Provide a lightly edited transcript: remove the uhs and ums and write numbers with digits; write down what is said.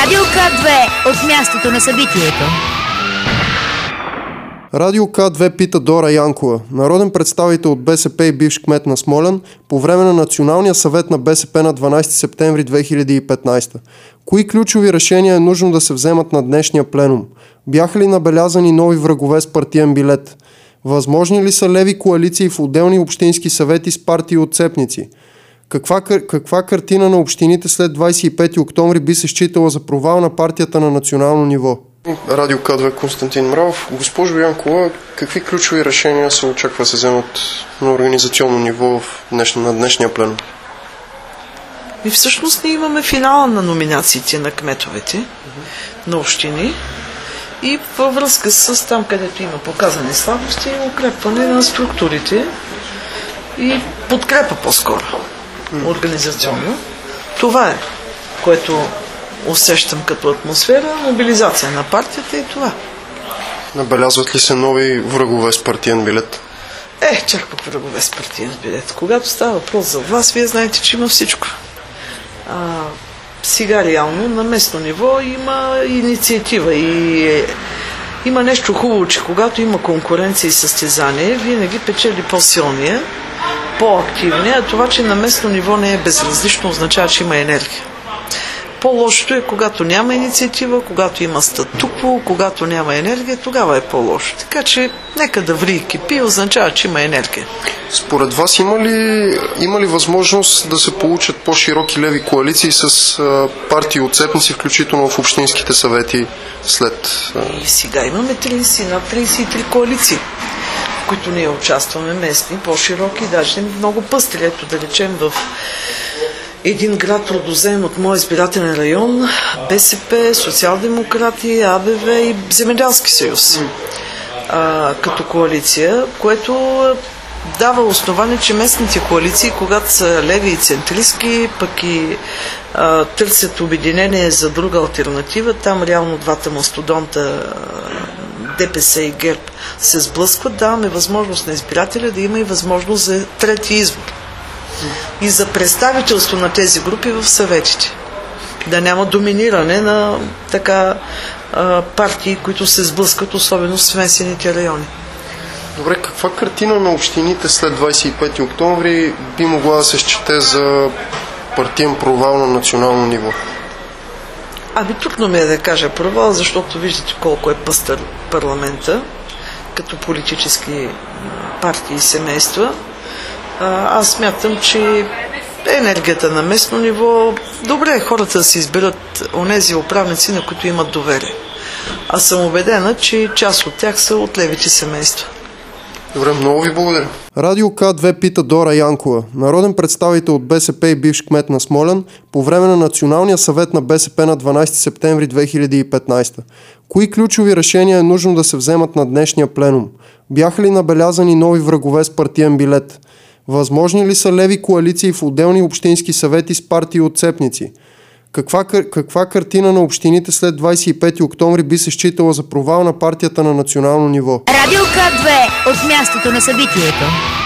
Радио К2 от мястото на събитието. Радио К2 пита Дора Янкова, народен представител от БСП и бивш кмет на Смолян, по време на Националния съвет на БСП на 12 септември 2015. Кои ключови решения е нужно да се вземат на днешния пленум? Бяха ли набелязани нови врагове с партиен билет? Възможни ли са леви коалиции в отделни общински съвети с партии отцепници? Каква картина на общините след 25 октомври би се считала за провал на партията на национално ниво? Радио К2 Константин Мравов. Госпожо Янкова, какви ключови решения се очаква да се вземат на организационно ниво на днешния пленум? И всъщност ние имаме финала на номинациите на кметовете на общини и във връзка с там, където има показани слабости, укрепване на структурите и подкрепа по-скоро организационно. Това е, което усещам като атмосфера, мобилизация на партията и това. Набелязват ли се нови врагове с партиен билет? Чак пък врагове с партиен билет. Когато става въпрос за власт, вие знаете, че има всичко. Сега реално на местно ниво има инициатива и има нещо хубаво, че когато има конкуренция и състезание, винаги печели по-силния, по-активния, а това, че на местно ниво не е безразлично, означава, че има енергия. По-лошото е, когато няма инициатива, когато има статукво, когато няма енергия, тогава е по-лошо. Така че нека да ври и кипи, означава, че има енергия. Според вас има ли възможност да се получат по-широки леви коалиции с партии отцепници, включително в общинските съвети след... И сега имаме 33 коалиции, в които ние участваме местни, по-широки, даже много пъстри. Ето да речем в един град Рудозем от моя избирателен район, БСП, социал-демократи, АБВ и Земеделски съюз като коалиция, което дава основание, че местните коалиции, когато са леви и центристски, пък и търсят обединение за друга алтернатива, там реално двата мастодонта ДПС и ГЕРБ се сблъскват, даваме възможност на избирателя да има и възможност за трети избор. И за представителство на тези групи в съветите. Да няма доминиране на партии, които се сблъскат, особено в смесените райони. Добре, каква картина на общините след 25 октомври би могла да се счете за партиен провал на национално ниво? Трудно ми е да кажа провал, защото виждате колко е пъстър парламента, като политически партии и семейства. Аз смятам, че енергията на местно ниво, добре е хората да си изберат онези управници, на които имат доверие. Аз съм убедена, че част от тях са от левите семейства. Добре, много ви благодаря. Радио К2 пита Дора Янкова, народен представител от БСП и бивш кмет на Смолян, по време на Националния съвет на БСП на 12 септември 2015. Кои ключови решения е нужно да се вземат на днешния пленум? Бяха ли набелязани нови врагове с партиен билет? Възможни ли са леви коалиции в отделни общински съвети с партии отцепници? Каква картина на общините след 25 октомври би се считала за провал на партията на национално ниво? Радио К2 от мястото на събитието.